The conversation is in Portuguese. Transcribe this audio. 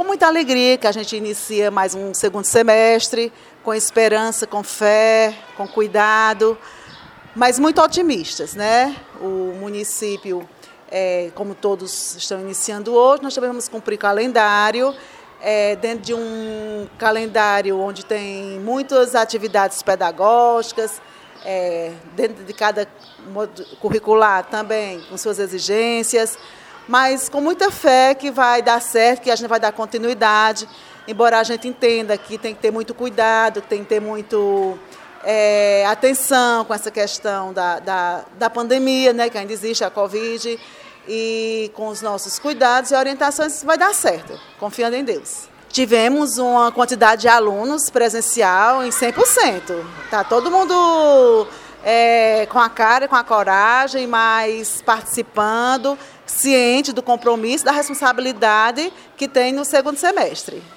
muita alegria que a gente inicia mais um segundo semestre, com esperança, com fé, com cuidado, mas muito otimistas, né? O município, como todos estão iniciando hoje, nós também vamos cumprir calendário, dentro de um calendário onde tem muitas atividades pedagógicas, dentro de cada modo curricular também, com suas exigências, mas com muita fé que vai dar certo, que a gente vai dar continuidade, embora a gente entenda que tem que ter muito cuidado, tem que ter muito atenção com essa questão da pandemia, né, que ainda existe a Covid, e com os nossos cuidados e orientações vai dar certo, confiando em Deus. Tivemos uma quantidade de alunos presencial em 100%. Está todo mundo com a cara, com a coragem, mas participando, ciente do compromisso, da responsabilidade que tem no segundo semestre.